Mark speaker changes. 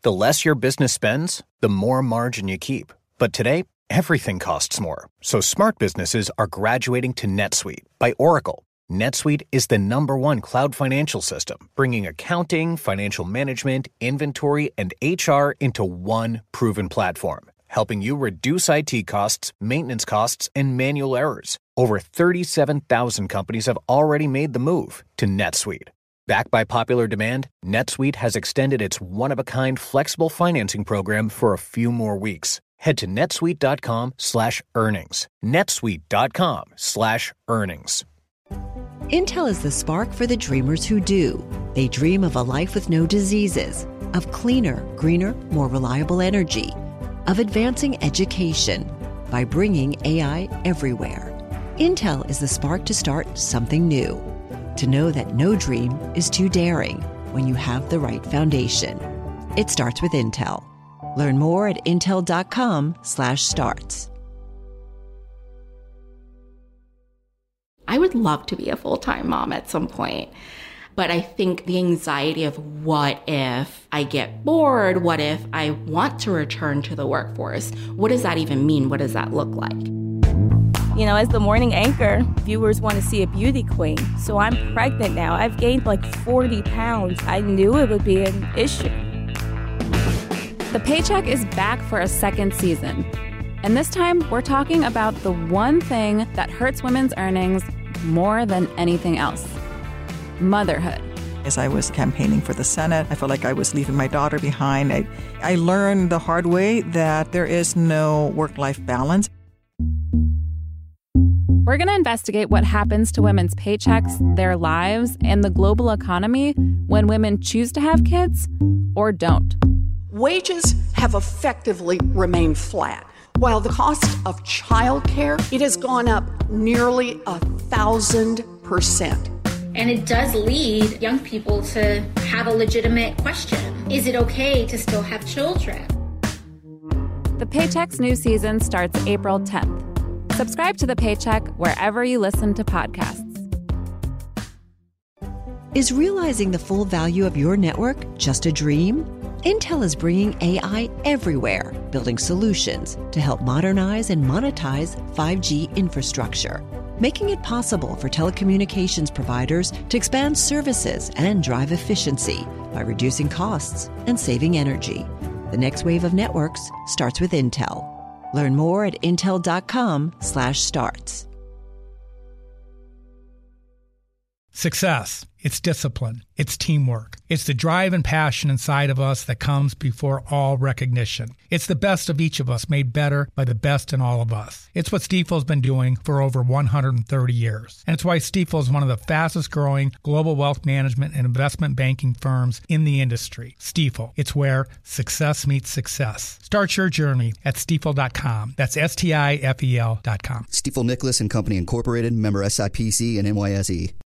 Speaker 1: The less your business spends, the more margin you keep. But today, everything costs more. So smart businesses are graduating to NetSuite by Oracle. NetSuite is the #1 cloud financial system, bringing accounting, financial management, inventory, and HR into one proven platform, helping you reduce IT costs, maintenance costs, and manual errors. Over 37,000 companies have already made the move to NetSuite. Backed by popular demand, NetSuite has extended its one-of-a-kind flexible financing program for a few more weeks. Head to netsuite.com/earnings. netsuite.com/earnings.
Speaker 2: Intel is the spark for the dreamers who do. They dream of a life with no diseases, of cleaner, greener, more reliable energy, of advancing education by bringing AI everywhere. Intel is the spark to start something new, to know that no dream is too daring when you have the right foundation. It starts with Intel. Learn more at intel.com/starts.
Speaker 3: I would love to be a full-time mom at some point. But I think the anxiety of what if I get bored? What if I want to return to the workforce? What does that even mean? What does that look like?
Speaker 4: You know, as the morning anchor, viewers want to see a beauty queen. So I'm pregnant now. I've gained like 40 pounds. I knew it would be an issue.
Speaker 5: The Paycheck is back for a second season. And this time, we're talking about the one thing that hurts women's earnings more than anything else: motherhood.
Speaker 6: As I was campaigning for the Senate, I felt like I was leaving my daughter behind. I learned the hard way that there is no work-life balance.
Speaker 5: We're going to investigate what happens to women's paychecks, their lives, and the global economy when women choose to have kids or don't.
Speaker 7: Wages have effectively remained flat, while the cost of childcare, it has gone up nearly 1,000%.
Speaker 8: And it does lead young people to have a legitimate question. Is it okay to still have children?
Speaker 5: The Paycheck's new season starts April 10th. Subscribe to The Paycheck wherever you listen to podcasts.
Speaker 2: Is realizing the full value of your network just a dream? Intel is bringing AI everywhere, building solutions to help modernize and monetize 5G infrastructure, making it possible for telecommunications providers to expand services and drive efficiency by reducing costs and saving energy. The next wave of networks starts with Intel. Learn more at intel.com/starts.
Speaker 9: Success. It's discipline. It's teamwork. It's the drive and passion inside of us that comes before all recognition. It's the best of each of us made better by the best in all of us. It's what Stifel's been doing for over 130 years. And it's why Stifel is one of the fastest growing global wealth management and investment banking firms in the industry. Stifel. It's where success meets success. Start your journey at stifel.com. That's STIFEL.com.
Speaker 10: Stifel Nicholas and Company Incorporated, member SIPC and NYSE.